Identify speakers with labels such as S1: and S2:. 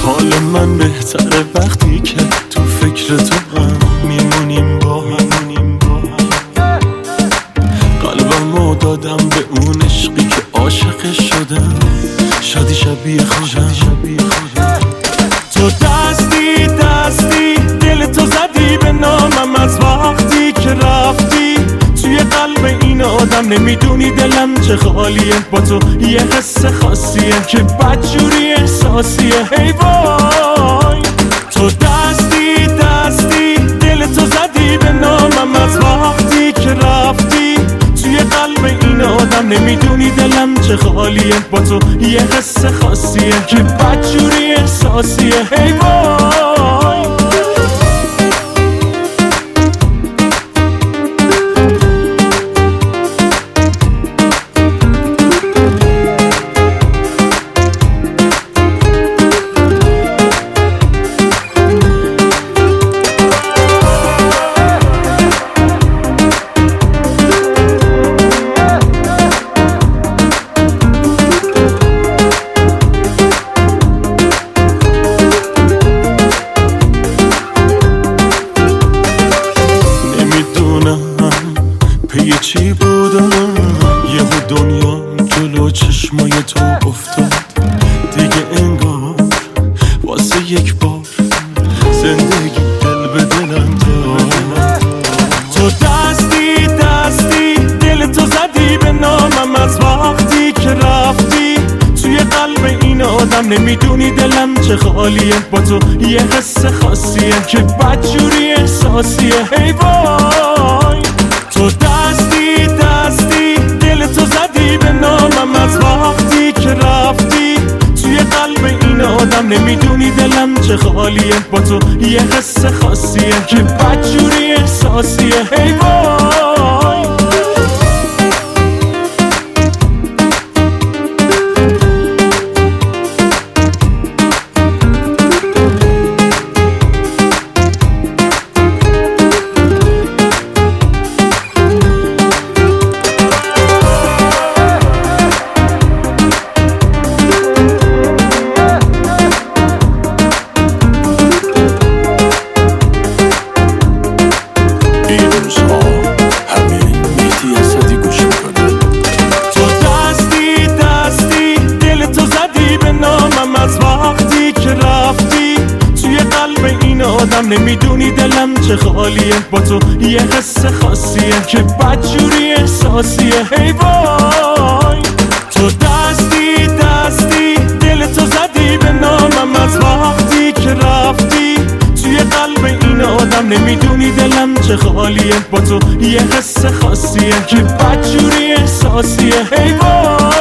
S1: حال من بهتره وقتی که تو فکر تو هم میمونیم با هم. قلبمو دادم به اون عشقی که عاشق شدم، شادی شبیه خودم. تو دستی دل تو زدی به نامم از وقتی که رفتی توی قلب این آدم. نمیدونی دلم چه خالیه، با تو یه حس خاصیه که بدجوری احساسیه. ای وای تو دستی دل تو زدی به نامم از وقتی که رفتی توی قلب این آدم. نمیدونی دلم چه خالیه، با تو یه حس خاصیه که بدجوری احساسیه. ای وای یه چی بودم، یهو دنیا جلو چشمای تو افتاد. دیگه انگار واسه یک بار زندگی دل به دلم داد. تو دستی دل تو زدی به نامم از وقتی که رفتی توی قلب این آدم. نمیدونی دلم چه خالیه، با تو یه حس خاصیه که بدجوری احساسیه. ای وای تو دستی دل تو زدی به نامم از وقتی که رفتی توی قلب این آدم. نمیدونی دلم چه خالیه، با تو یه حس خاصیه که بدجوری احساسیه. ای وای نمیدونی دلم چه خالیه، با تو یه حس خاصیه که بدجوری احساسیه. ای وای تو دستی دل تو زدی به نامم از وقتی که رفتی توی قلب این آدم. نمیدونی دلم چه خالیه، با تو یه حس خاصیه که بدجوری احساسیه. ای وای